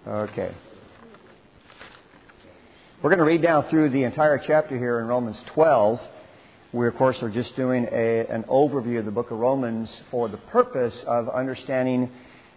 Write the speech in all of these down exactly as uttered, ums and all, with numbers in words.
Okay. We're going to read down through the entire chapter here in Romans twelve. We, of course, are just doing a, an overview of the book of Romans for the purpose of understanding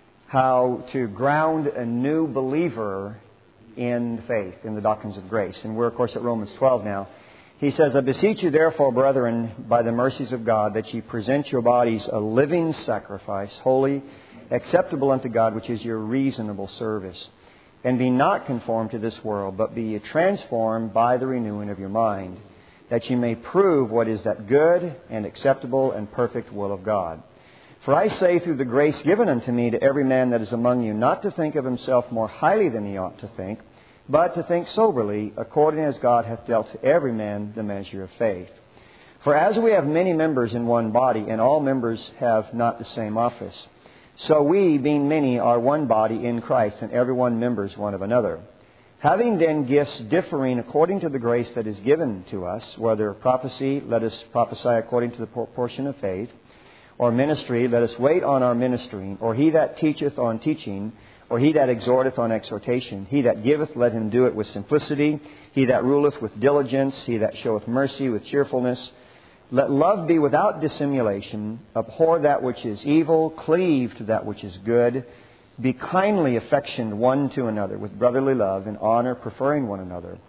how to ground a new believer in faith, in the doctrines of grace. And we're, of course, at Romans twelve now. He says, I beseech you, therefore, brethren, by the mercies of God, that ye present your bodies a living sacrifice, holy, acceptable unto God, which is your reasonable service. And be not conformed to this world, but be ye transformed by the renewing of your mind, that ye may prove what is that good and acceptable and perfect will of God. For I say through the grace given unto me to every man that is among you, not to think of himself more highly than he ought to think, but to think soberly, according as God hath dealt to every man the measure of faith. For as we have many members in one body, and all members have not the same office, so we, being many, are one body in Christ, and every one members one of another. Having then gifts differing according to the grace that is given to us, whether prophecy, let us prophesy according to the proportion of faith, or ministry, let us wait on our ministering, or he that teacheth on teaching, or he that exhorteth on exhortation. He that giveth, let him do it with simplicity. He that ruleth with diligence. He that showeth mercy with cheerfulness. Let love be without dissimulation. Abhor that which is evil. Cleave to that which is good. Be kindly affectioned one to another with brotherly love and honor, preferring one another.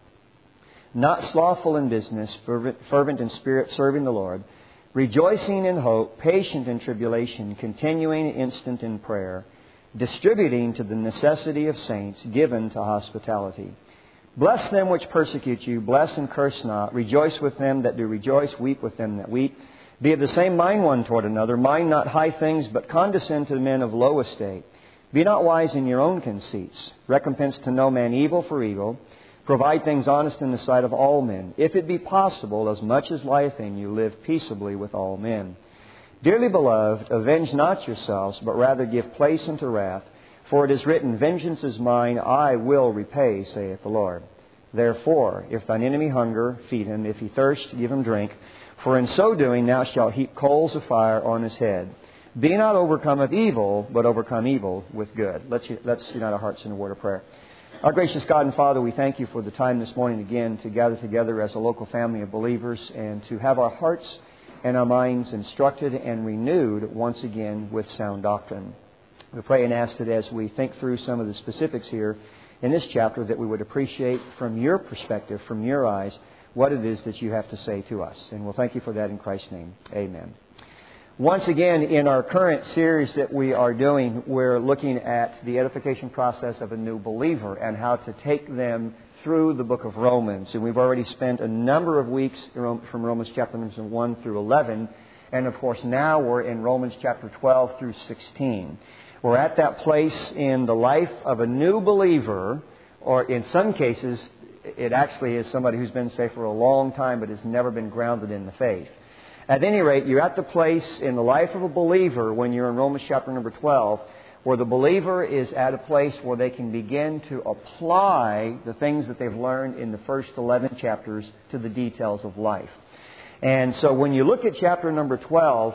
Not slothful in business, fervent, fervent in spirit, serving the Lord. Rejoicing in hope, patient in tribulation, continuing instant in prayer. Distributing to the necessity of saints, given to hospitality. Bless them which persecute you. Bless and curse not. Rejoice with them that do rejoice. Weep with them that weep. Be of the same mind one toward another. Mind not high things, but condescend to men of low estate. Be not wise in your own conceits. Recompense to no man evil for evil. Provide things honest in the sight of all men. If it be possible, as much as lieth in you, live peaceably with all men. Dearly beloved, avenge not yourselves, but rather give place unto wrath. For it is written, Vengeance is mine, I will repay, saith the Lord. Therefore, if thine enemy hunger, feed him. If he thirst, give him drink. For in so doing thou shalt heap coals of fire on his head. Be not overcome of evil, but overcome evil with good. Let's, let's unite our hearts in a word of prayer. Our gracious God and Father, we thank you for the time this morning again to gather together as a local family of believers and to have our hearts and our minds instructed and renewed once again with sound doctrine. We pray and ask that as we think through some of the specifics here in this chapter, that we would appreciate from your perspective, from your eyes, what it is that you have to say to us. And we'll thank you for that in Christ's name. Amen. Once again, in our current series that we are doing, we're looking at the edification process of a new believer and how to take them through the book of Romans. And we've already spent a number of weeks from Romans chapter one through eleven. And of course, now we're in Romans chapter twelve through sixteen. We're at that place in the life of a new believer, or in some cases, it actually is somebody who's been saved for a long time but has never been grounded in the faith. At any rate, you're at the place in the life of a believer when you're in Romans chapter number twelve, where the believer is at a place where they can begin to apply the things that they've learned in the first eleven chapters to the details of life. And so when you look at chapter number twelve,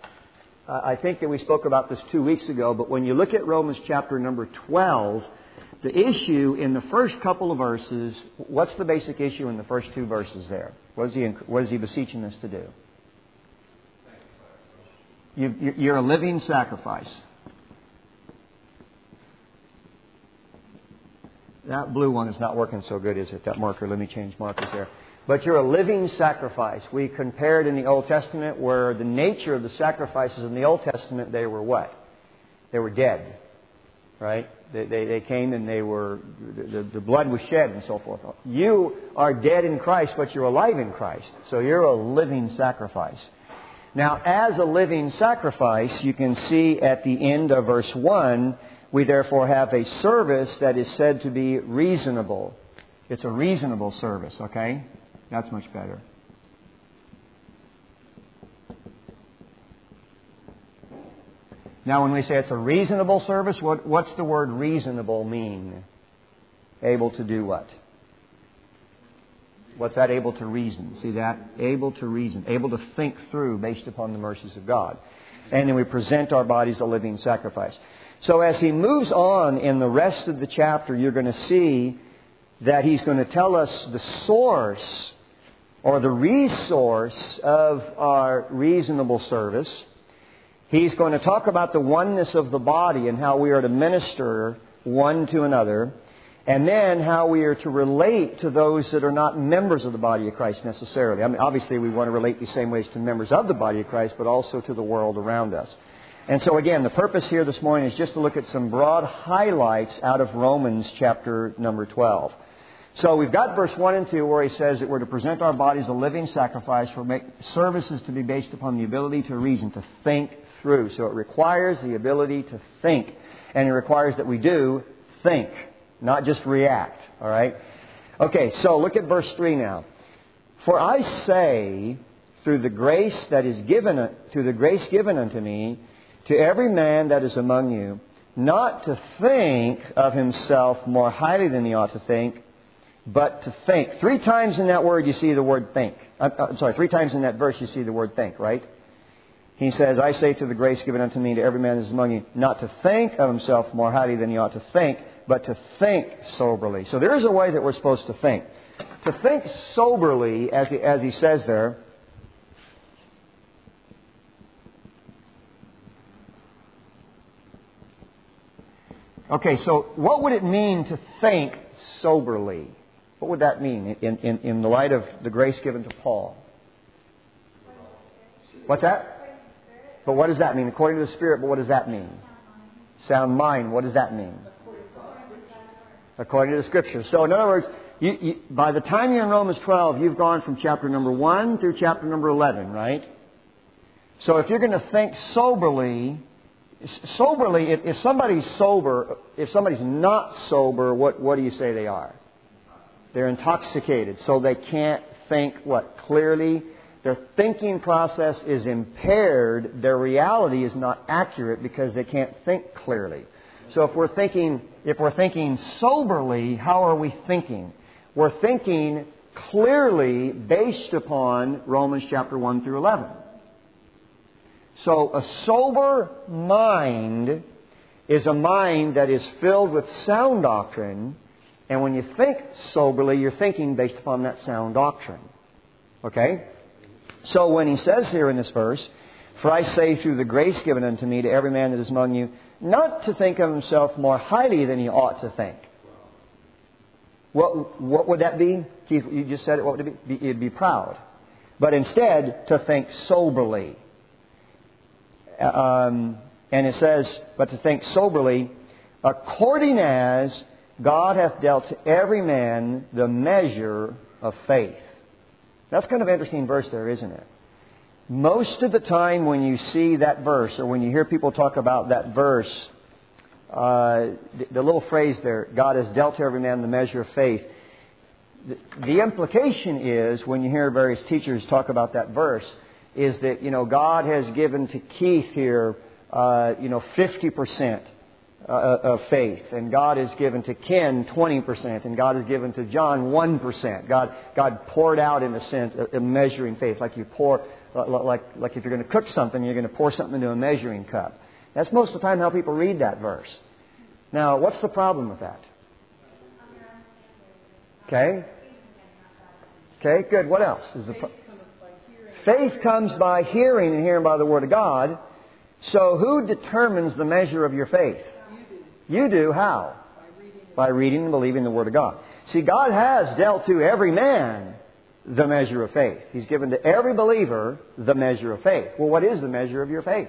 uh, I think that we spoke about this two weeks ago, but when you look at Romans chapter number twelve, the issue in the first couple of verses, what's the basic issue in the first two verses there? What is he, what is he beseeching us to do? You, you're a living sacrifice. That blue one is not working so good, is it? That marker. Let me change markers there. But you're a living sacrifice. We compared in the Old Testament where the nature of the sacrifices in the Old Testament, they were what? They were dead. Right? They, they, they came and they were, the, the blood was shed and so forth. You are dead in Christ, but you're alive in Christ. So you're a living sacrifice. Now, as a living sacrifice, you can see at the end of verse one, we therefore have a service that is said to be reasonable. It's a reasonable service, okay? That's much better. Now, when we say it's a reasonable service, what, what's the word reasonable mean? Able to do what? What's that? Able to reason. See that? Able to reason. Able to think through based upon the mercies of God. And then we present our bodies a living sacrifice. So as he moves on in the rest of the chapter, you're going to see that he's going to tell us the source or the resource of our reasonable service. He's going to talk about the oneness of the body and how we are to minister one to another. And then how we are to relate to those that are not members of the body of Christ necessarily. I mean, obviously we want to relate the same ways to members of the body of Christ, but also to the world around us. And so again, the purpose here this morning is just to look at some broad highlights out of Romans chapter number twelve. So we've got verse one and two where he says that we're to present our bodies a living sacrifice for make services to be based upon the ability to reason, to think through. So it requires the ability to think. And it requires that we do think. Not just react, all right? Okay, so look at verse three now. For I say, through the grace that is given, through the grace given unto me, to every man that is among you, not to think of himself more highly than he ought to think, but to think. Three times in that word you see the word think. I'm, I'm sorry, three times in that verse you see the word think, right? He says, I say to the grace given unto me, to every man that is among you, not to think of himself more highly than he ought to think, but to think soberly. So there is a way that we're supposed to think. To think soberly, as he, as he says there, okay, so what would it mean to think soberly? What would that mean in, in, in the light of the grace given to Paul? What's that? But what does that mean? According to the Spirit, but what does that mean? Sound mind. What does that mean? According to the Scriptures. So in other words, you, you, by the time you're in Romans twelve, you've gone from chapter number one through chapter number eleven, right? So if you're going to think soberly, soberly, if, if somebody's sober, if somebody's not sober, what, what do you say they are? They're intoxicated, so they can't think, what, clearly? Their thinking process is impaired. Their reality is not accurate because they can't think clearly. So if we're thinking, if we're thinking soberly, how are we thinking? We're thinking clearly based upon Romans chapter one through eleven. So a sober mind is a mind that is filled with sound doctrine. And when you think soberly, you're thinking based upon that sound doctrine. Okay? So when he says here in this verse, for I say through the grace given unto me to every man that is among you, not to think of himself more highly than he ought to think. What, what would that be? Keith, you just said it. What would it be? It'd be proud. But instead, to think soberly. Um, and it says, but to think soberly, according as God hath dealt to every man the measure of faith. That's kind of an interesting verse there, isn't it? Most of the time when you see that verse, or when you hear people talk about that verse, uh, the, the little phrase there, God has dealt to every man the measure of faith, the, the implication is, when you hear various teachers talk about that verse, is that, you know, God has given to Keith here, uh, you know, fifty percent uh, of faith. And God has given to Ken twenty percent. And God has given to John one percent. God, God poured out, in a sense, a, a measuring faith. Like you pour... Like, like if you're going to cook something, you're going to pour something into a measuring cup. That's most of the time how people read that verse. Now, what's the problem with that? Okay. Okay, good. What else? Is the pro- Faith comes by hearing, and hearing by the Word of God. So who determines the measure of your faith? You do. How? By reading and believing the Word of God. See, God has dealt to every man the measure of faith. He's given to every believer the measure of faith. Well, what is the measure of your faith?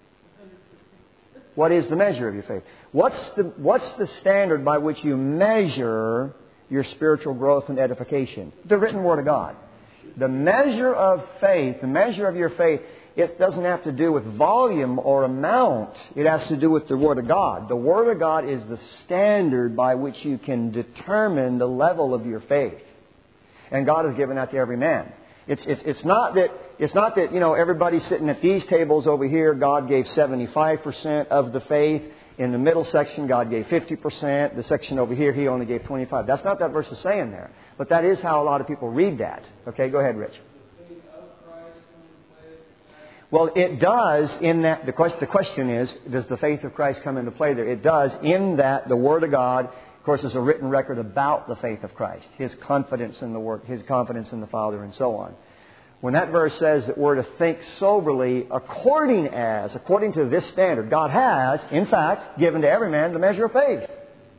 What is the measure of your faith? What's the, what's the standard by which you measure your spiritual growth and edification? The written Word of God. The measure of faith, the measure of your faith, it doesn't have to do with volume or amount. It has to do with the Word of God. The Word of God is the standard by which you can determine the level of your faith. And God has given that to every man. It's, it's, it's not that, it's not that, you know, everybody sitting at these tables over here, God gave seventy-five percent of the faith. In the middle section, God gave fifty percent. The section over here, He only gave twenty-five. That's not that verse is saying there. But that is how a lot of people read that. Okay, go ahead, Rich. Well, it does in that, the question, the question is, does the faith of Christ come into play there? It does in that the Word of God, of course, is a written record about the faith of Christ. His confidence in the Word, His confidence in the Father, and so on. When that verse says that we're to think soberly according as, according to this standard, God has, in fact, given to every man the measure of faith.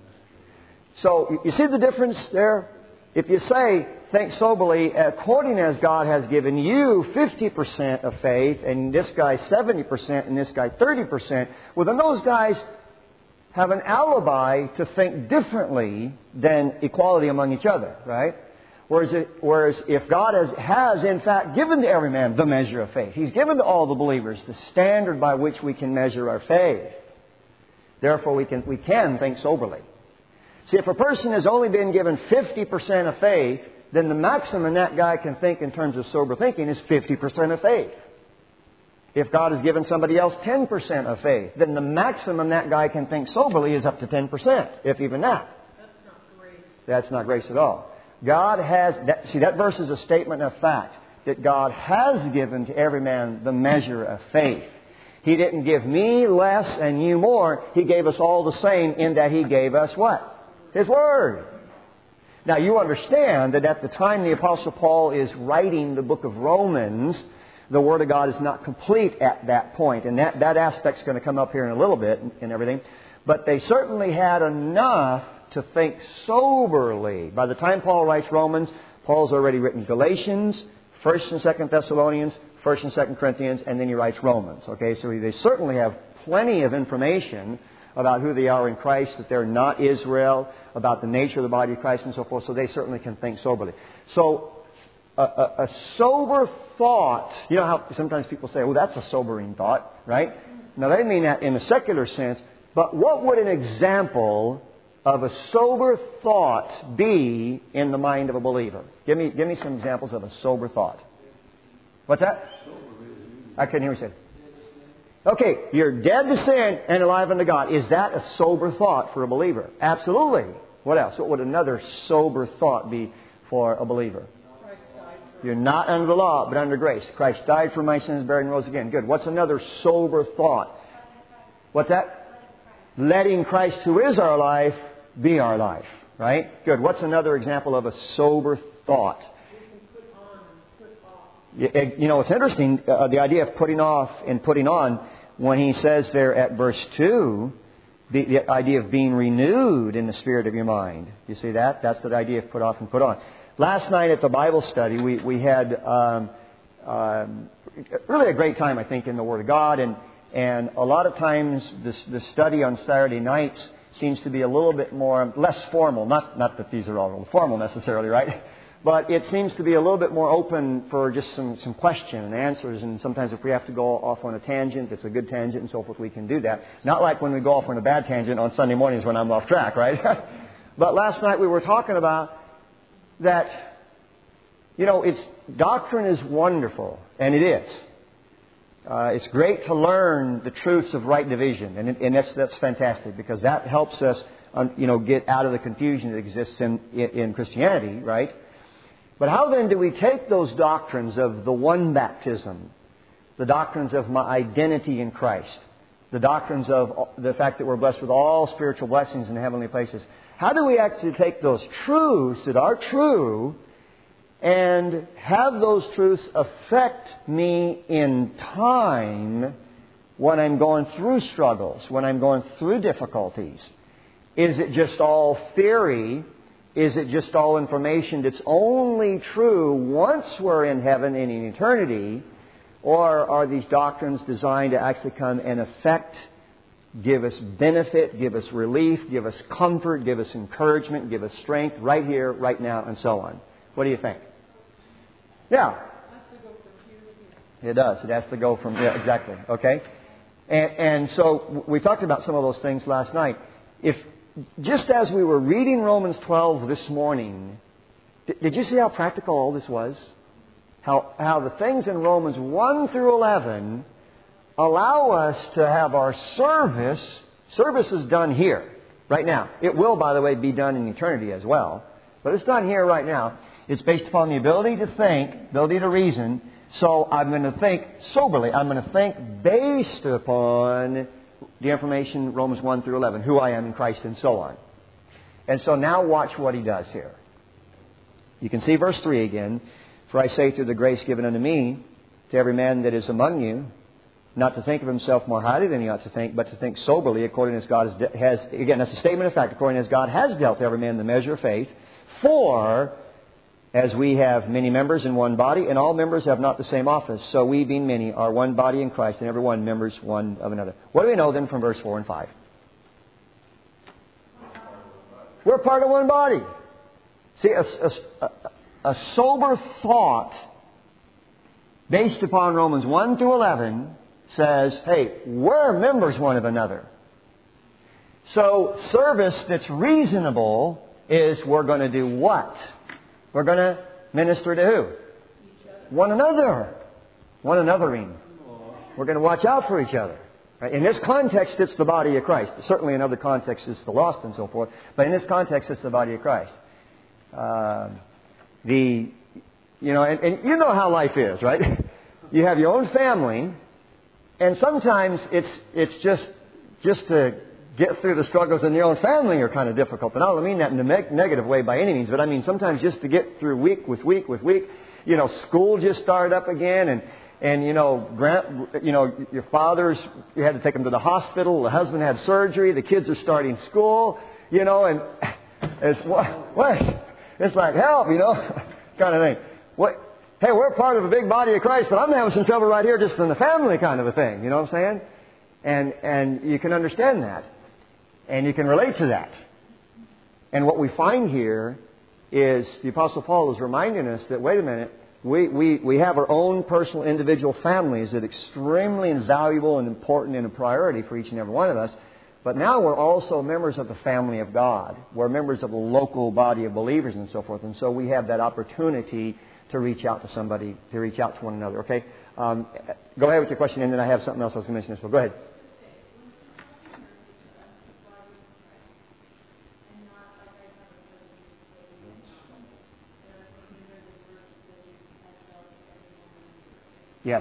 So, you see the difference there? If you say, think soberly, according as God has given you fifty percent of faith, and this guy seventy percent, and this guy thirty percent, well, then those guys have an alibi to think differently than equality among each other, right? Whereas, it, whereas if God has, has, in fact, given to every man the measure of faith, He's given to all the believers the standard by which we can measure our faith. Therefore, we can, we can think soberly. See, if a person has only been given fifty percent of faith, then the maximum that guy can think in terms of sober thinking is fifty percent of faith. If God has given somebody else ten percent of faith, then the maximum that guy can think soberly is up to ten percent, if even that. That's not grace. That's not grace at all. God has, that, see, that verse is a statement of fact, that God has given to every man the measure of faith. He didn't give me less and you more. He gave us all the same in that He gave us what? His Word. Now, you understand that at the time the Apostle Paul is writing the book of Romans, the Word of God is not complete at that point. And that, that aspect's going to come up here in a little bit and, and everything. But they certainly had enough to think soberly. By the time Paul writes Romans, Paul's already written Galatians, First and Second Thessalonians, First and Second Corinthians, and then he writes Romans. Okay, so they certainly have plenty of information about who they are in Christ, that they're not Israel, about the nature of the body of Christ and so forth, so they certainly can think soberly. So, a, a, a sober thought, you know how sometimes people say, well, that's a sobering thought, right? Now, they mean that in a secular sense, but what would an example of a sober thought be in the mind of a believer? Give me, give me some examples of a sober thought. What's that? I couldn't hear what you said. Okay, you're dead to sin and alive unto God. Is that a sober thought for a believer? Absolutely. What else? What would another sober thought be for a believer? You're not under the law, but under grace. Christ died for my sins, buried and rose again. Good. What's another sober thought? What's that? Letting Christ, who is our life, be our life. Right? Good. What's another example of a sober thought? You know, it's interesting, uh, the idea of putting off and putting on, when he says there at verse two, the, the idea of being renewed in the spirit of your mind. You see that? That's the idea of put off and put on. Last night at the Bible study, we, we had um, um, really a great time, I think, in the Word of God. And, and a lot of times this, the study on Saturday nights seems to be a little bit more, less formal. Not, not that these are all formal necessarily, right? But it seems to be a little bit more open for just some, some question and answers. And sometimes if we have to go off on a tangent, it's a good tangent and so forth, we can do that. Not like when we go off on a bad tangent on Sunday mornings when I'm off track, right? But last night we were talking about that, you know, it's doctrine is wonderful, and it is. Uh, it's great to learn the truths of right division, and, it, and that's that's fantastic because that helps us, um, you know, get out of the confusion that exists in, in in Christianity, right? But how then do we take those doctrines of the one baptism, the doctrines of my identity in Christ, the doctrines of the fact that we're blessed with all spiritual blessings in heavenly places? How do we actually take those truths that are true and have those truths affect me in time when I'm going through struggles, when I'm going through difficulties? Is it just all theory? Is it just all information that's only true once we're in heaven and in eternity? Or are these doctrines designed to actually come and affect, give us benefit, give us relief, give us comfort, give us encouragement, give us strength right here, right now, and so on? What do you think? Yeah. It does. It has to go from, yeah, exactly. Okay? And, and so we talked about some of those things last night. If just as we were reading Romans twelve this morning, did, did you see how practical all this was? How, how the things in Romans one through eleven allow us to have our service, service is done here, right now. It will, by the way, be done in eternity as well. But it's done here right now. It's based upon the ability to think, ability to reason, So I'm going to think soberly. I'm going to think based upon the information, Romans one through eleven, who I am in Christ and so on. And so now watch what he does here. You can see verse three again. For I say through the grace given unto me, to every man that is among you, not to think of himself more highly than he ought to think, but to think soberly according as God has, de- has again, that's a statement of fact, according as God has dealt to every man the measure of faith. For as we have many members in one body, and all members have not the same office, so we, being many, are one body in Christ, and every one members one of another. What do we know then from verse four and five? We're part of one body. See, a, a, a sober thought based upon Romans one through eleven says, hey, we're members one of another. So service that's reasonable is we're going to do what? We're going to minister to who? One another. One anothering. We're going to watch out for each other. Right? In this context, it's the body of Christ. Certainly in other contexts, it's the lost and so forth. But in this context, it's the body of Christ. Uh, the, you know, and, and you know how life is, right? You have your own family, and sometimes it's it's just just to get through the struggles in your own family are kind of difficult. And I don't mean that in a neg- negative way by any means, but I mean sometimes just to get through week with week with week. You know, school just started up again, and and you know, grand, you know, your father's, you had to take them to the hospital. The husband had surgery. The kids are starting school. You know, and it's what, what it's like help, you know, kind of thing. What? Hey, we're part of a big body of Christ, but I'm having some trouble right here just in the family kind of a thing. You know what I'm saying? And and you can understand that. And you can relate to that. And what we find here is the Apostle Paul is reminding us that, wait a minute, we, we, we have our own personal individual families that are extremely invaluable and important and a priority for each and every one of us. But now we're also members of the family of God. We're members of a local body of believers and so forth. And so we have that opportunity to reach out to somebody, to reach out to one another. Okay? Um, go ahead with your question, and then I have something else I was going to mention as well. Go ahead. Yes.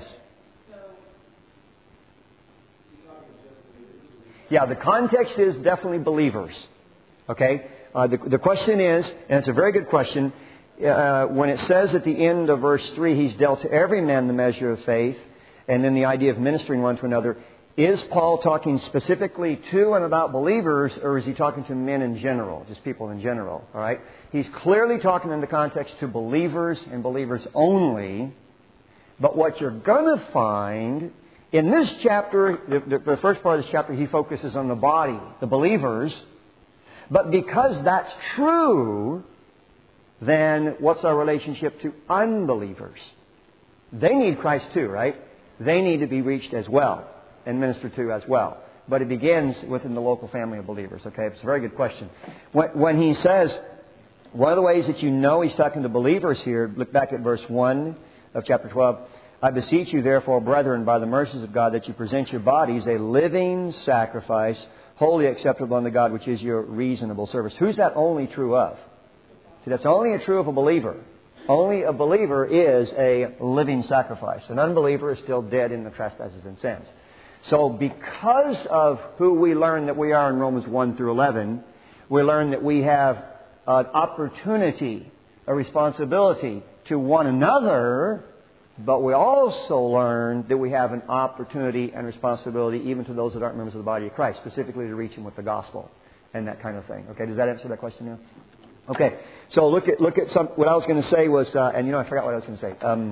Yeah, the context is definitely believers. Okay? Uh, the, the question is, and it's a very good question, uh, when it says at the end of verse three, He's dealt to every man the measure of faith, and then the idea of ministering one to another, is Paul talking specifically to and about believers, or is he talking to men in general, just people in general? All right? He's clearly talking in the context to believers and believers only. But what you're going to find in this chapter, the, the, the first part of this chapter, he focuses on the body, the believers. But because that's true, then what's our relationship to unbelievers? They need Christ too, right? They need to be reached as well and ministered to as well. But it begins within the local family of believers. Okay, it's a very good question. When, when he says, one of the ways that you know he's talking to believers here, look back at verse one of chapter twelve. I beseech you, therefore, brethren, by the mercies of God, that you present your bodies a living sacrifice, wholly acceptable unto God, which is your reasonable service. Who's that only true of? See, that's only true of a believer. Only a believer is a living sacrifice. An unbeliever is still dead in the trespasses and sins. So because of who we learn that we are in Romans one through eleven, we learn that we have an opportunity, a responsibility to one another, but we also learn that we have an opportunity and responsibility even to those that aren't members of the body of Christ, specifically to reach them with the gospel and that kind of thing. Okay, does that answer that question now? Okay, so look at look at some. What I was going to say was, uh, and you know, I forgot what I was going to say. Um,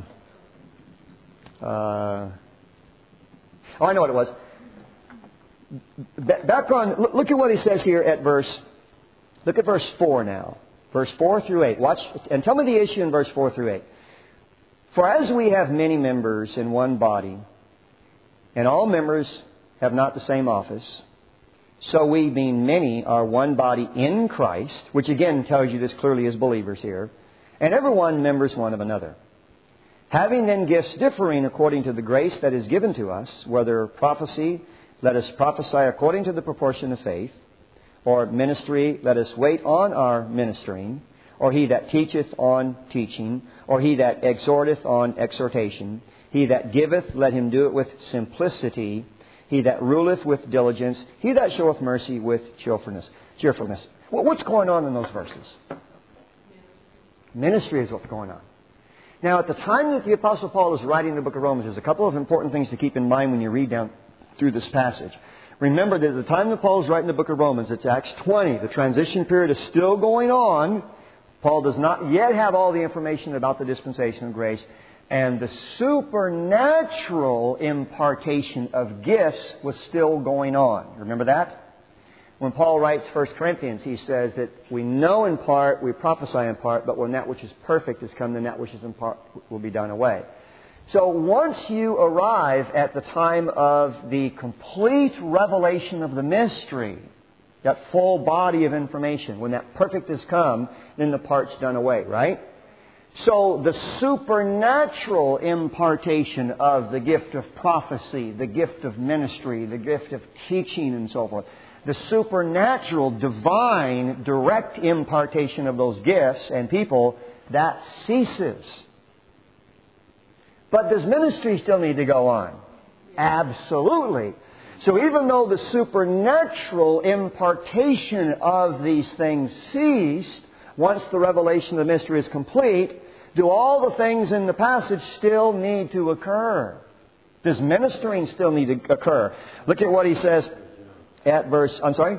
uh, oh, I know what it was. Back on. Look at what he says here at verse. Look at verse four now. Verse four through eight. Watch and tell me the issue in verse four through eight. For as we have many members in one body, and all members have not the same office, so we, being many, are one body in Christ, which again tells you this clearly as believers here, and every one members one of another. Having then gifts differing according to the grace that is given to us, whether prophecy, let us prophesy according to the proportion of faith, or ministry, let us wait on our ministering, or he that teacheth on teaching, or he that exhorteth on exhortation. He that giveth, let him do it with simplicity. He that ruleth with diligence. He that showeth mercy with cheerfulness. Cheerfulness. Well, what's going on in those verses? Ministry is what's going on. Now, at the time that the Apostle Paul is writing the book of Romans, there's a couple of important things to keep in mind when you read down through this passage. Remember that at the time that Paul is writing the book of Romans, it's Acts twenty. The transition period is still going on. Paul does not yet have all the information about the dispensation of grace. And the supernatural impartation of gifts was still going on. Remember that? When Paul writes First Corinthians, he says that we know in part, we prophesy in part, but when that which is perfect has come, then that which is in part will be done away. So once you arrive at the time of the complete revelation of the mystery, that full body of information, when that perfect has come, then the part's done away, right? So the supernatural impartation of the gift of prophecy, the gift of ministry, the gift of teaching and so forth, the supernatural, divine, direct impartation of those gifts and people, that ceases. But does ministry still need to go on? Absolutely. So even though the supernatural impartation of these things ceased, once the revelation of the mystery is complete, do all the things in the passage still need to occur? Does ministering still need to occur? Look at what he says at verse... I'm sorry?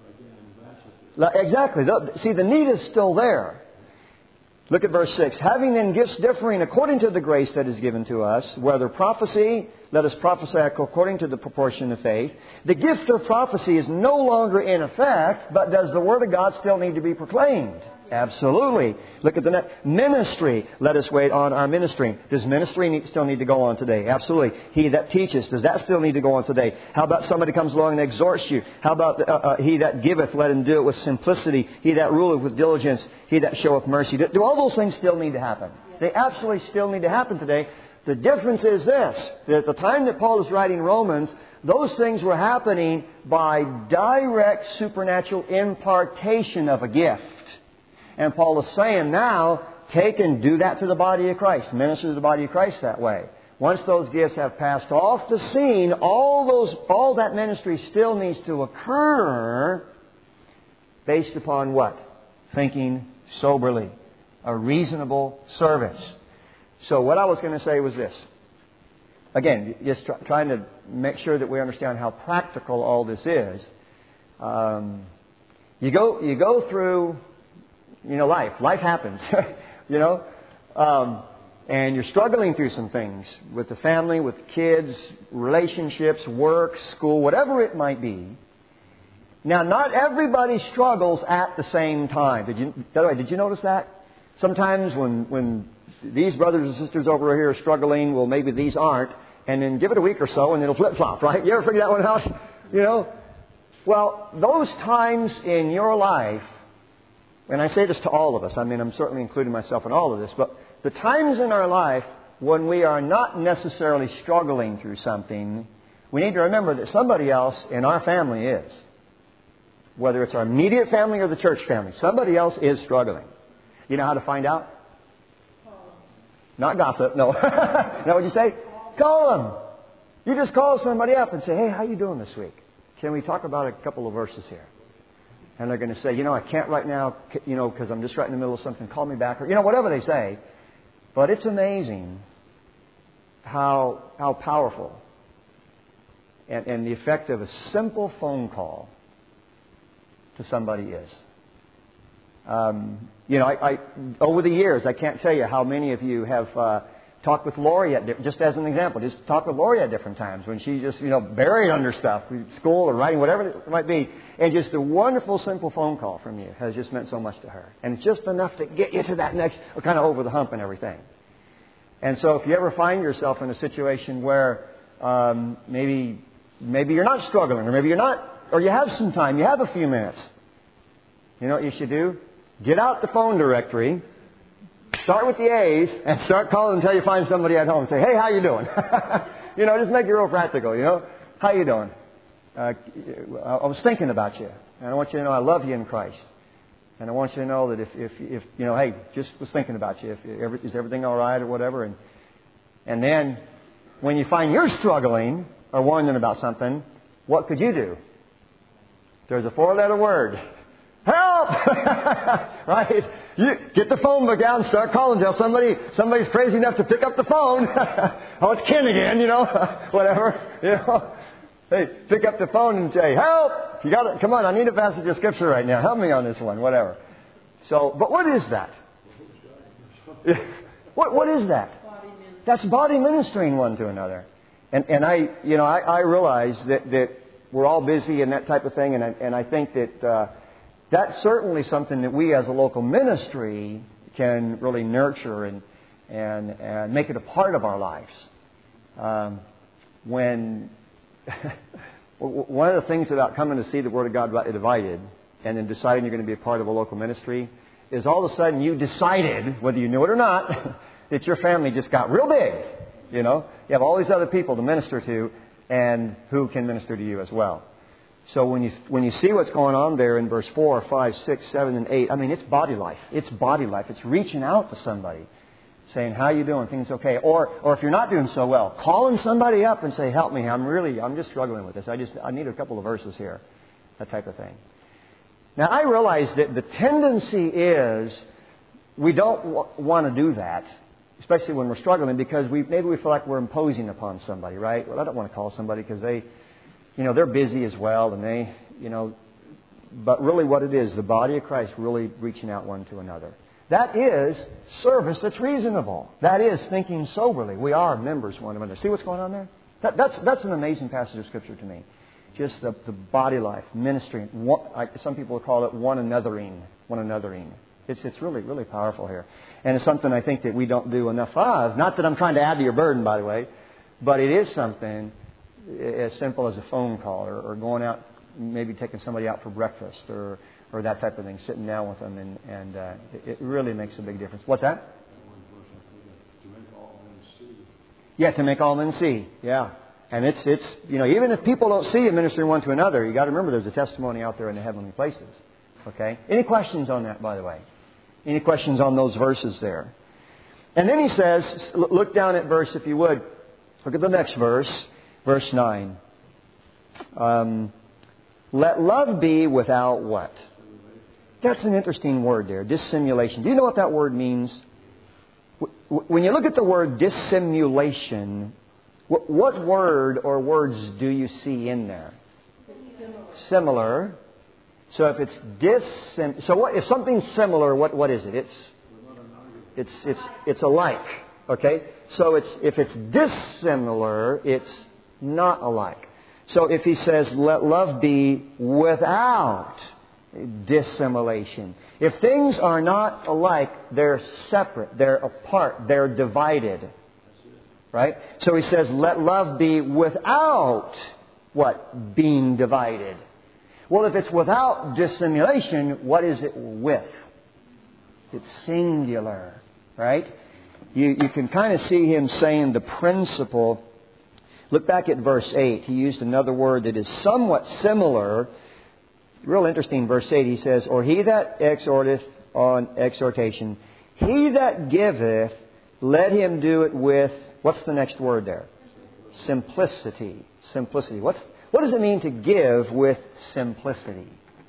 Exactly. See, the need is still there. Look at verse six. Having then gifts differing according to the grace that is given to us, whether prophecy, let us prophesy according to the proportion of faith. The gift of prophecy is no longer in effect, but does the Word of God still need to be proclaimed? Absolutely. Look at the next. Ministry. Let us wait on our ministering. Does ministry need, still need to go on today? Absolutely. He that teaches. Does that still need to go on today? How about somebody comes along and exhorts you? How about uh, uh, he that giveth, let him do it with simplicity. He that ruleth with diligence. He that showeth mercy. Do, do all those things still need to happen? They absolutely still need to happen today. The difference is this. That at the time that Paul is writing Romans, those things were happening by direct supernatural impartation of a gift. And Paul is saying now, take and do that to the body of Christ. Minister to the body of Christ that way. Once those gifts have passed off the scene, all those, all that ministry still needs to occur based upon what? Thinking soberly. A reasonable service. So what I was going to say was this. Again, just try, trying to make sure that we understand how practical all this is. Um, you go, you go through... You know, life. Life happens, you know. Um, and you're struggling through some things with the family, with kids, relationships, work, school, whatever it might be. Now, not everybody struggles at the same time. Did you, by the way, did you notice that? Sometimes when, when these brothers and sisters over here are struggling, well, maybe these aren't. And then give it a week or so and it'll flip-flop, right? You ever figure that one out? You know? Well, those times in your life, and I say this to all of us. I mean, I'm certainly including myself in all of this. But the times in our life when we are not necessarily struggling through something, we need to remember that somebody else in our family is. Whether it's our immediate family or the church family, somebody else is struggling. You know how to find out? Not gossip, no. Now what you say? Call them. You just call somebody up and say, hey, how you doing this week? Can we talk about a couple of verses here? And they're going to say, you know, I can't right now, you know, because I'm just right in the middle of something. Call me back. Or, you know, whatever they say. But it's amazing how how powerful and, and the effect of a simple phone call to somebody is. Um, you know, I, I over the years, I can't tell you how many of you have uh, talked with Lori at, just as an example, just talk with Lori at different times when she's just, you know, buried under stuff, school or writing, whatever it might be. And just a wonderful, simple phone call from you has just meant so much to her. And it's just enough to get you to that next, kind of over the hump and everything. And so if you ever find yourself in a situation where um, maybe maybe you're not struggling, or maybe you're not, or you have some time, you have a few minutes, you know what you should do? Get out the phone directory, start with the A's, and start calling until you find somebody at home. Say, hey, how you doing? You know, just make it real practical, you know. How you doing? Uh, I was thinking about you. And I want you to know I love you in Christ. And I want you to know that if, if, if you know, hey, just was thinking about you. If, if, is everything all right or whatever? And and then when you find you're struggling or wondering about something, what could you do? There's a four-letter word. Help! Right? You get the phone book out and start calling. Tell somebody, somebody's crazy enough to pick up the phone. Oh, it's Ken again, you know, whatever. You know, hey, pick up the phone and say, "Help! You got it. Come on, I need a passage of Scripture right now. Help me on this one, whatever." So, but what is that? what what is that? That's body ministering one to another. And and I, you know, I, I realize that that we're all busy and that type of thing, and I, and I think that. Uh, That's certainly something that we as a local ministry can really nurture and and, and make it a part of our lives. Um, when one of the things about coming to see the Word of God divided and then deciding you're going to be a part of a local ministry is all of a sudden you decided, whether you knew it or not, that your family just got real big. You know, you have all these other people to minister to and who can minister to you as well. So when you when you see what's going on there in verse four, five, six, seven, and eight, I mean, it's body life. It's body life. It's reaching out to somebody, saying, "How you doing? Things okay?" Or or if you're not doing so well, calling somebody up and say, "Help me. I'm really I'm just struggling with this. I just I need a couple of verses here," that type of thing. Now I realize that the tendency is we don't w- want to do that, especially when we're struggling, because we maybe we feel like we're imposing upon somebody, right? Well, I don't want to call somebody because they. You know, they're busy as well, and they, you know, but really what it is, the body of Christ really reaching out one to another. That is service that's reasonable. That is thinking soberly. We are members one of another. See what's going on there? That, that's that's an amazing passage of Scripture to me. Just the, the body life, ministry. One, I, some people call it one anothering. One anothering. It's it's really, really powerful here. And it's something I think that we don't do enough of. Not that I'm trying to add to your burden, by the way, but it is something as simple as a phone call or, or going out, maybe taking somebody out for breakfast or, or that type of thing, sitting down with them, and, and uh, it, it really makes a big difference. What's that? Yeah, to make all men see. Yeah. And it's, it's you know, even if people don't see you ministering one to another, you got to remember there's a testimony out there in the heavenly places. Okay? Any questions on that, by the way? Any questions on those verses there? And then he says, look down at verse, if you would. Look at the next verse. Verse nine. Um, let love be without what? That's an interesting word there. Dissimulation. Do you know what that word means? When you look at the word dissimulation, what, what word or words do you see in there? Similar. Similar. So if it's dissim, so what if something's similar? What what is it? It's it's it's it's alike. Okay. So it's if it's dissimilar, it's not alike. So if he says, let love be without dissimulation. If things are not alike, they're separate, they're apart, they're divided. Right? So he says, let love be without what? Being divided. Well, if it's without dissimulation, what is it with? It's singular. Right? You, you can kind of see him saying the principle. Look back at verse eight. He used another word that is somewhat similar. Real interesting, verse eight. He says, or he that exhorteth on exhortation, he that giveth, let him do it with, what's the next word there? Simplicity. Simplicity. What's, what does it mean to give with simplicity?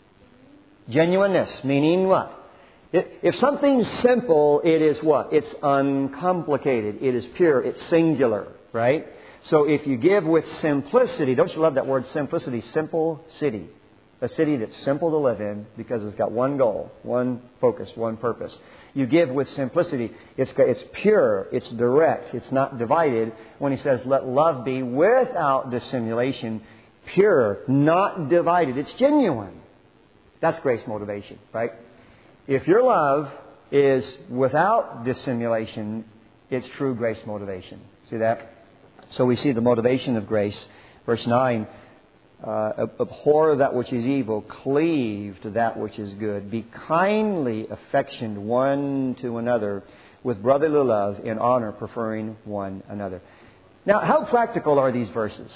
Genuineness, meaning what? If something's simple, it is what? It's uncomplicated. It is pure. It's singular, right? So if you give with simplicity, don't you love that word simplicity? Simple city. A city that's simple to live in because it's got one goal, one focus, one purpose. You give with simplicity. It's, it's pure. It's direct. It's not divided. When he says, let love be without dissimulation, pure, not divided. It's genuine. That's grace motivation, right? If your love is without dissimulation, it's true grace motivation. See that? So we see the motivation of grace. Verse nine, uh, abhor that which is evil, cleave to that which is good. Be kindly affectioned one to another with brotherly love, in honor preferring one another. Now, how practical are these verses?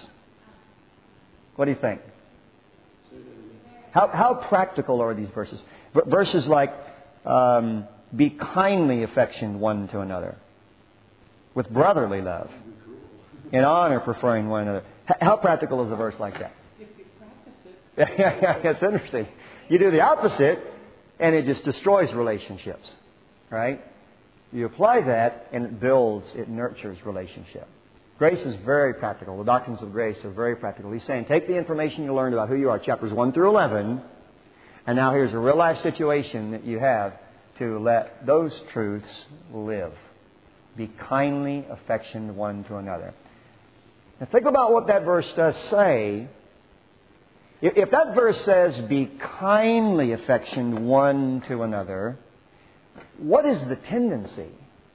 What do you think? How, how practical are these verses? V- verses like, um, be kindly affectioned one to another with brotherly love. In honor, preferring one another. H- how practical is a verse like that? If you practice it. Yeah, yeah, it's interesting. You do the opposite, and it just destroys relationships. Right? You apply that, and it builds, it nurtures relationship. Grace is very practical. The doctrines of grace are very practical. He's saying, take the information you learned about who you are, chapters one through eleven, and now here's a real-life situation that you have to let those truths live. Be kindly affectioned one to another. Now think about what that verse does say. If, if that verse says, be kindly affectioned one to another, what is the tendency?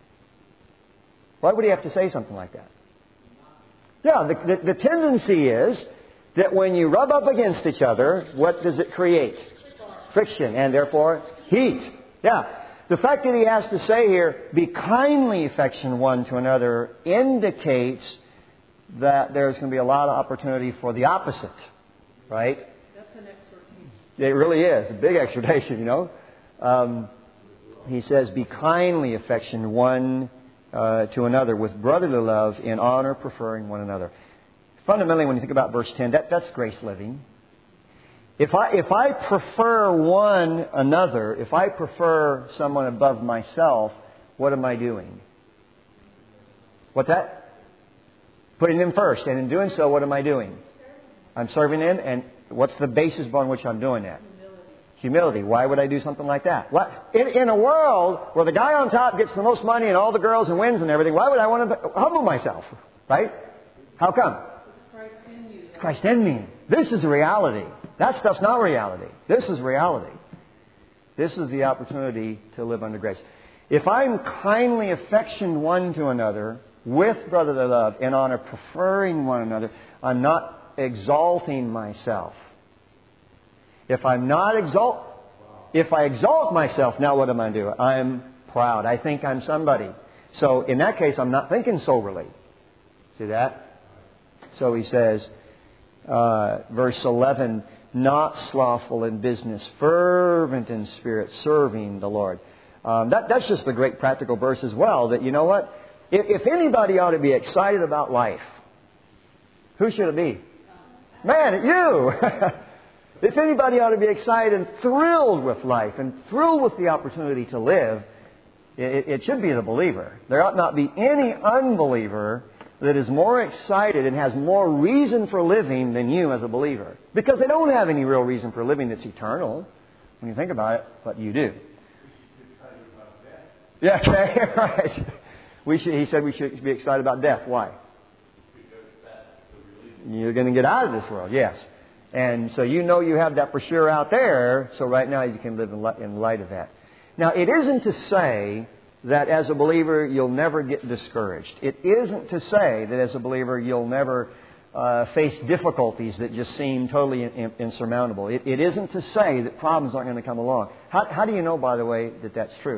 Why would he have to say something like that? Yeah, the, the, the tendency is that when you rub up against each other, what does it create? Friction, and therefore heat. Yeah. The fact that he has to say here, be kindly affectioned one to another, indicates that there's going to be a lot of opportunity for the opposite. Right? That's an exhortation. It really is. A big exhortation, you know. Um, he says, be kindly affectioned one uh, to another with brotherly love, in honor, preferring one another. Fundamentally, when you think about verse ten, that, that's grace living. If I, if I prefer one another, if I prefer someone above myself, what am I doing? What's that? Putting them first. And in doing so, what am I doing? I'm serving them. And what's the basis upon which I'm doing that? Humility. Humility. Why would I do something like that? What? In, in a world where the guy on top gets the most money and all the girls and wins and everything, why would I want to humble myself? Right? How come? It's Christ in you. It's Christ in me. This is reality. That stuff's not reality. This is reality. This is the opportunity to live under grace. If I'm kindly affectioned one to another, with brotherly love, in honor, preferring one another, I'm not exalting myself. If I'm not exalt, if I exalt myself, now what am I doing? I'm proud. I think I'm somebody. So in that case, I'm not thinking soberly. See that? So he says, uh, verse eleven, not slothful in business, fervent in spirit, serving the Lord. Um, that, that's just a great practical verse as well, that you know what? If, if anybody ought to be excited about life, who should it be? Man, you! If anybody ought to be excited and thrilled with life and thrilled with the opportunity to live, it, it should be the believer. There ought not be any unbeliever that is more excited and has more reason for living than you as a believer. Because they don't have any real reason for living that's eternal. When you think about it, but you do. Yeah, okay, right. We should, he said we should be excited about death. Why? You're going to get out of this world, yes. And so you know you have that for sure out there, so right now you can live in light, in light of that. Now, it isn't to say that as a believer you'll never get discouraged. It isn't to say that as a believer you'll never uh, face difficulties that just seem totally in, insurmountable. It, it isn't to say that problems aren't going to come along. How, how do you know, by the way, that that's true?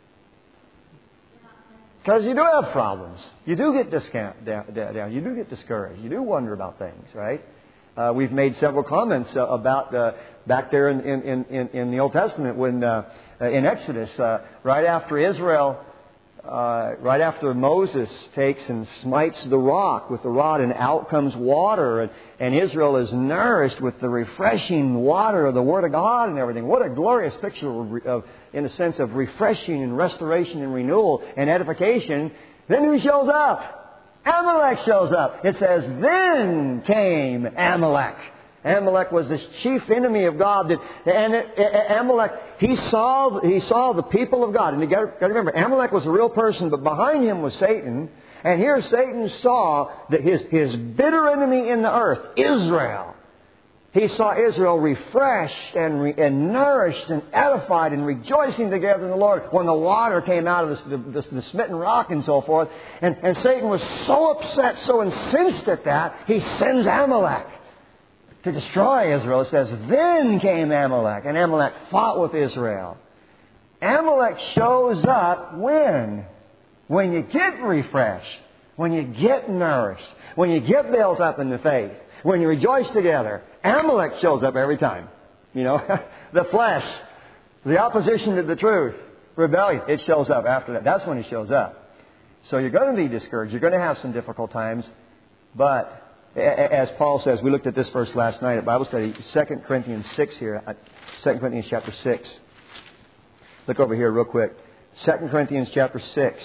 Because you do have problems. You do get discount, down, down. You do get discouraged. You do wonder about things, right? Uh, we've made several comments uh, about uh, back there in, in, in, in the Old Testament when uh, in Exodus, uh, right after Israel, uh, right after Moses takes and smites the rock with the rod, and out comes water, and, and Israel is nourished with the refreshing water of the Word of God and everything. What a glorious picture of, of in a sense of refreshing and restoration and renewal and edification. Then who shows up? Amalek shows up. It says, then came Amalek. Amalek was this chief enemy of God. That, and it, it, Amalek, he saw, he saw the people of God. And you got to remember, Amalek was a real person, but behind him was Satan. And here Satan saw that his, his bitter enemy in the earth, Israel, he saw Israel refreshed and, re, and nourished and edified and rejoicing together in the Lord when the water came out of the, the, the smitten rock and so forth. And, and Satan was so upset, so incensed at that, he sends Amalek to destroy Israel. It says, then came Amalek, and Amalek fought with Israel. Amalek shows up when? When you get refreshed, when you get nourished, when you get built up in the faith, when you rejoice together. Amalek shows up every time. You know, the flesh, the opposition to the truth, rebellion, it shows up after that. That's when it shows up. So you're going to be discouraged. You're going to have some difficult times. But as Paul says, we looked at this verse last night at Bible study, Second Corinthians six here, Second Corinthians chapter six. Look over here real quick. Second Corinthians chapter six.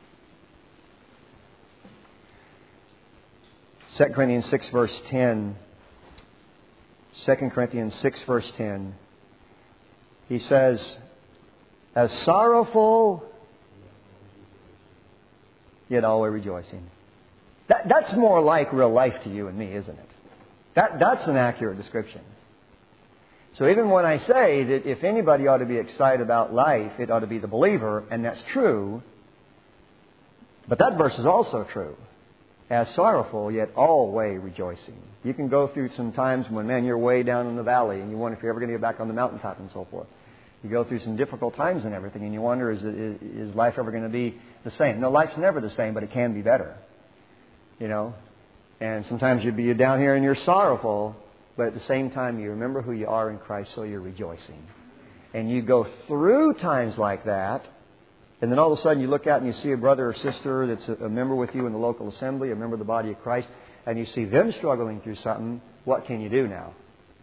Second Corinthians six verse ten. Second Corinthians six verse ten. He says, as sorrowful, yet always rejoicing. That, that's more like real life to you and me, isn't it? That, that's an accurate description. So even when I say that if anybody ought to be excited about life, it ought to be the believer, and that's true. But that verse is also true. As sorrowful, yet always rejoicing. You can go through some times when, man, you're way down in the valley, and you wonder if you're ever going to get back on the mountaintop and so forth. You go through some difficult times and everything, and you wonder, is, is, is life ever going to be the same? No, life's never the same, but it can be better. You know, and sometimes you'd be down here and you're sorrowful, but at the same time you remember who you are in Christ, so you're rejoicing. And you go through times like that, and then all of a sudden you look out and you see a brother or sister that's a member with you in the local assembly, a member of the body of Christ, and you see them struggling through something. What can you do now?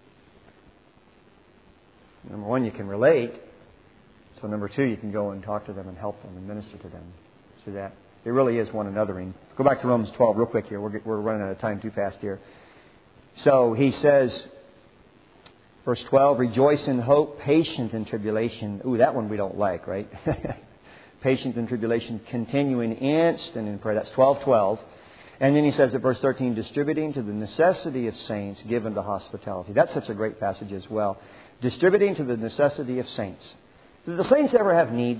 Number one, you can relate. So number two, you can go and talk to them and help them and minister to them. See that? It really is one anothering. Go back to Romans twelve real quick here. We're, we're running out of time too fast here. So he says, verse twelve, rejoice in hope, patient in tribulation. Ooh, that one we don't like, right? Patient in tribulation, continuing instant in prayer. That's twelve twelve. And then he says at verse thirteen, distributing to the necessity of saints, given to hospitality. That's such a great passage as well. Distributing to the necessity of saints. Do the saints ever have needs?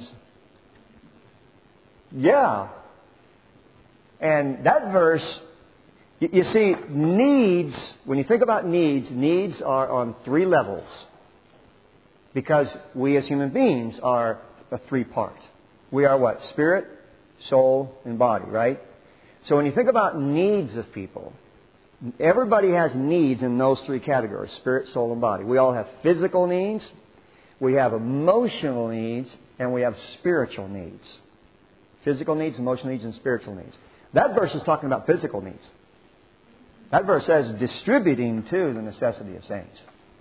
Yeah. And that verse, you see, needs, when you think about needs, needs are on three levels. Because we as human beings are a three-part. We are what? Spirit, soul, and body, right? So when you think about needs of people, everybody has needs in those three categories, spirit, soul, and body. We all have physical needs, we have emotional needs, and we have spiritual needs. Physical needs, emotional needs, and spiritual needs. That verse is talking about physical needs. That verse says distributing to the necessity of saints.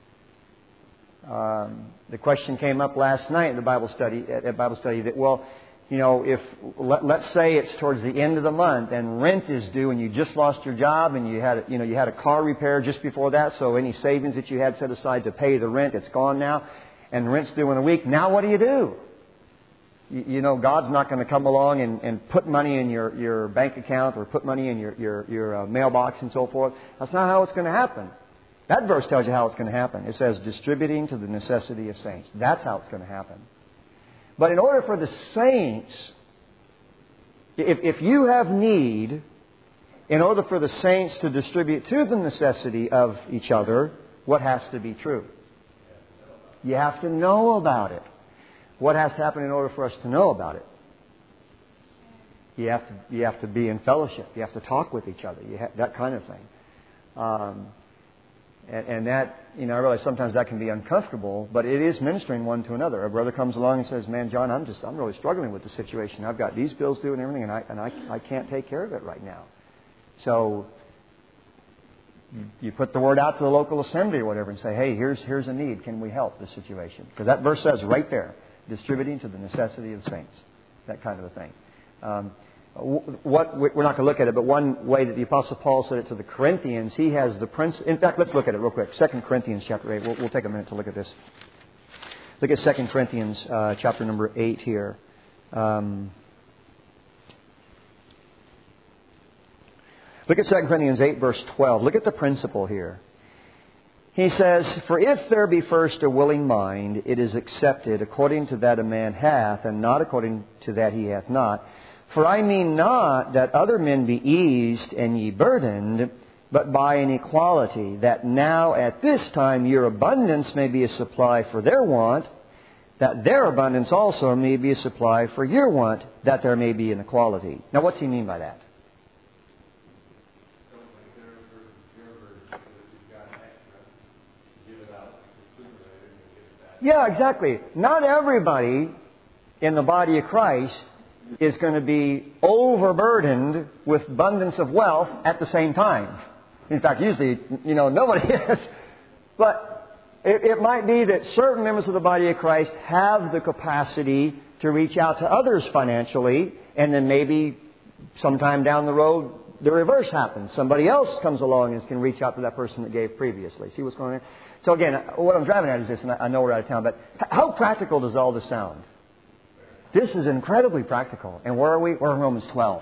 Um, the question came up last night in the Bible study, at Bible study, that, well, you know, if let, let's say it's towards the end of the month and rent is due and you just lost your job and you had, you know, you had a car repair just before that, so any savings that you had set aside to pay the rent, it's gone now, and rent's due in a week. Now what do you do? You know, God's not going to come along and, and put money in your, your bank account or put money in your, your, your uh, mailbox and so forth. That's not how it's going to happen. That verse tells you how it's going to happen. It says, distributing to the necessity of saints. That's how it's going to happen. But in order for the saints, if, if you have need, in order for the saints to distribute to the necessity of each other, what has to be true? You have to know about it. What has to happen in order for us to know about it? You have to, you have to be in fellowship. You have to talk with each other. You have, that kind of thing. Um, and, and that, you know, I realize sometimes that can be uncomfortable, but it is ministering one to another. A brother comes along and says, man, John, I'm just, I'm really struggling with the situation. I've got these bills due and everything, and I, and I, I can't take care of it right now. So you put the word out to the local assembly or whatever and say, hey, here's, here's a need. Can we help this situation? Because that verse says right there, distributing to the necessity of saints. That kind of a thing. Um, what we're not going to look at it, but one way that the Apostle Paul said it to the Corinthians, he has the principle. In fact, let's look at it real quick. Second Corinthians chapter eight. We'll, we'll take a minute to look at this. Look at Second Corinthians uh, chapter number eight here. Um, look at Second Corinthians eight, verse twelve. Look at the principle here. He says, for if there be first a willing mind, it is accepted according to that a man hath, and not according to that he hath not. For I mean not that other men be eased and ye burdened, but by an equality, that now at this time your abundance may be a supply for their want, that their abundance also may be a supply for your want, that there may be an equality. Now what's he mean by that? Yeah, exactly. Not everybody in the body of Christ is going to be overburdened with abundance of wealth at the same time. In fact, usually, you know, nobody is. But it, it might be that certain members of the body of Christ have the capacity to reach out to others financially, and then maybe sometime down the road, the reverse happens. Somebody else comes along and can reach out to that person that gave previously. See what's going on? So again, what I'm driving at is this, and I know we're out of town, but how practical does all this sound? This is incredibly practical. And where are we? We're in Romans twelve.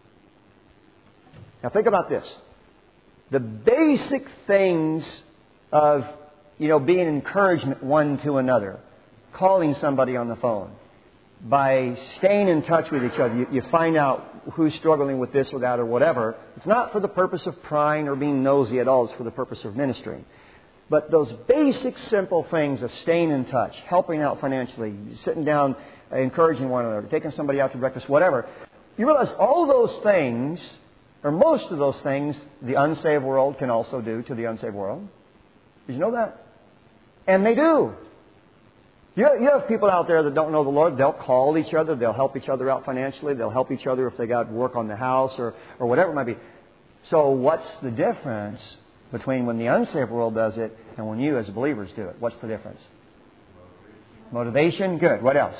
Now think about this. The basic things of, you know, being encouragement one to another. Calling somebody on the phone. By staying in touch with each other, you, you find out who's struggling with this or that or whatever. It's not for the purpose of prying or being nosy at all. It's for the purpose of ministering. But those basic, simple things of staying in touch, helping out financially, sitting down, encouraging one another, taking somebody out to breakfast, whatever. You realize all those things, or most of those things, the unsaved world can also do to the unsaved world. Did you know that? And they do. You you have people out there that don't know the Lord. They'll call each other. They'll help each other out financially. They'll help each other if they got work on the house or, or whatever it might be. So what's the difference between when the unsaved world does it and when you as believers do it? What's the difference? Motivation. Good. What else?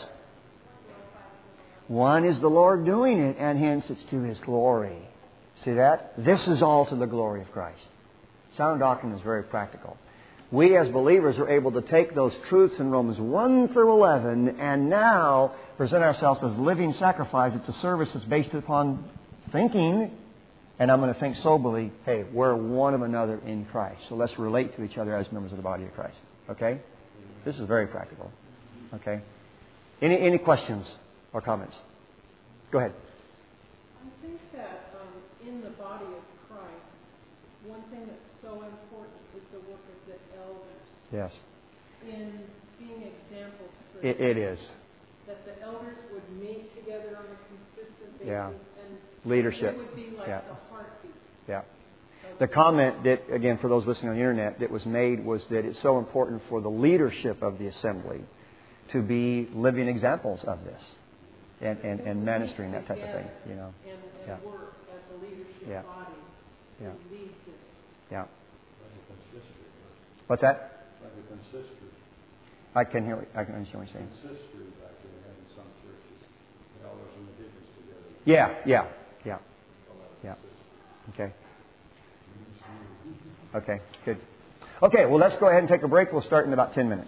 One is the Lord doing it, and hence it's to His glory. See that? This is all to the glory of Christ. Sound doctrine is very practical. We as believers are able to take those truths in Romans one through eleven and now present ourselves as living sacrifice. It's a service that's based upon thinking, and I'm going to think soberly, hey, we're one of another in Christ. So let's relate to each other as members of the body of Christ. Okay? This is very practical. Okay? Any any questions or comments? Go ahead. I think that um, in the body of Christ, one thing that's so important is the work of the elders. Yes. In being examples for It, it is. that the elders would meet together on a consistent basis. Yeah. And Leadership. it would be like Yeah. the heartbeat. Yeah. The comment that, again, for those listening on the Internet, that was made was that it's so important for the leadership of the assembly to be living examples of this and, and, and ministering that type of thing. You know. And, and Yeah. work as a leadership Yeah. body to Yeah. lead this. Yeah. What's that? Like a consistory. I can hear. I can understand what you're saying. Consistory back in in some churches. The elders and the deacons together. Yeah. Yeah. Yeah. Yeah. Okay. Okay. Good. Okay. Well, let's go ahead and take a break. We'll start in about ten minutes.